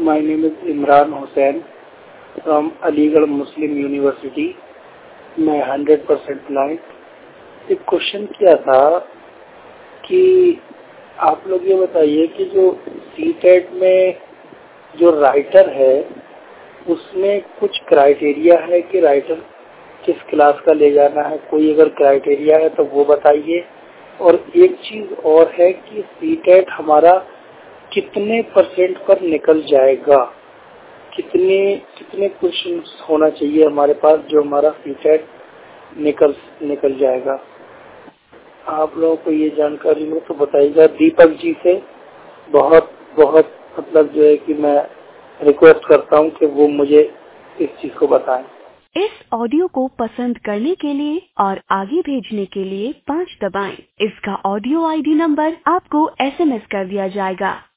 My name is Imran Hussain from Aligarh Muslim University. मैं 100% blind. एक question किया था कि आप लोग ये बताइए कि जो सीटेट में जो राइटर है उसमें कुछ क्राइटेरिया है कि राइटर किस क्लास का ले जाना है, कोई अगर क्राइटेरिया है तो वो बताइए। और एक चीज और है कि सीटेट हमारा कितने % पर निकल जाएगा, कितने कितने क्वेश्चन होना चाहिए हमारे पास जो हमारा सीटेट निकल जाएगा। आप लोगों को ये जानकारी हो तो बताइएगा। दीपक जी से बहुत बहुत मतलब जो है कि मैं रिक्वेस्ट करता हूँ कि वो मुझे इस चीज को बताएं। इस ऑडियो को पसंद करने के लिए और आगे भेजने के लिए 5 दबाएं। इसका ऑडियो ID नंबर आपको SMS कर दिया जाएगा।